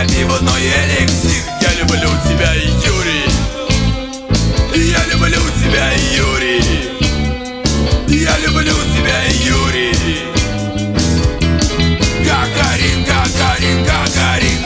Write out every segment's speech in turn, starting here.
я пивной эликсир. Я люблю тебя, Юрий. Я люблю тебя, Юрий. Я люблю тебя, Юрий. Гагарин, Гагарин, Гагарин.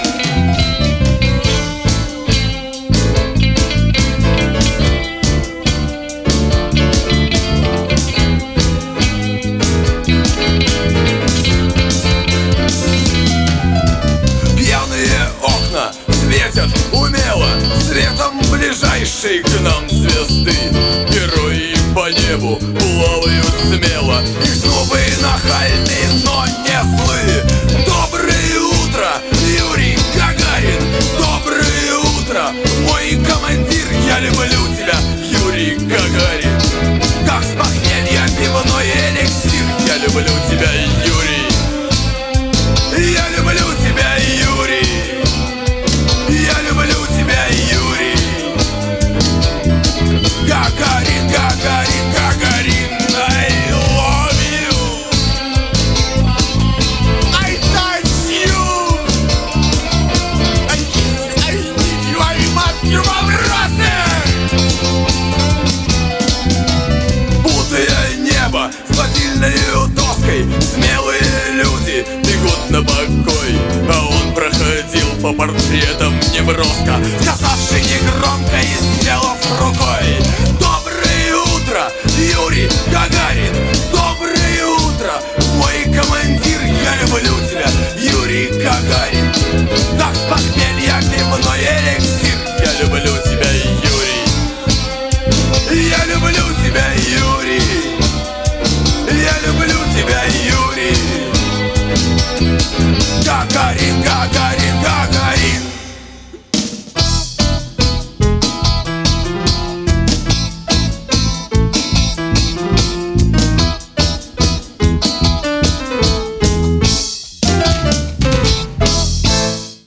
Пьяные окна светят умело светом ближайшей к нам звезды. Герои по небу плавают смело, их зубы нахальны, но не злые. Доброе утро, Юрий Гагарин. Доброе утро, мой командир. Я люблю тебя, Юрий Гагарин. Как с похмелья пивной эликсир. Я люблю тебя, Юрий. Я люблю тебя, Юрий. Я люблю тебя, Юрий. Гагарин, Гагарин, Гагарин. I love you. I touch you. I kiss you. I need you. I must you, my brother. Путая небо с флотильной доской, смелые люди бегут на покой. А он проходил по портретам неброско, сказавший негромко и сделав рукой: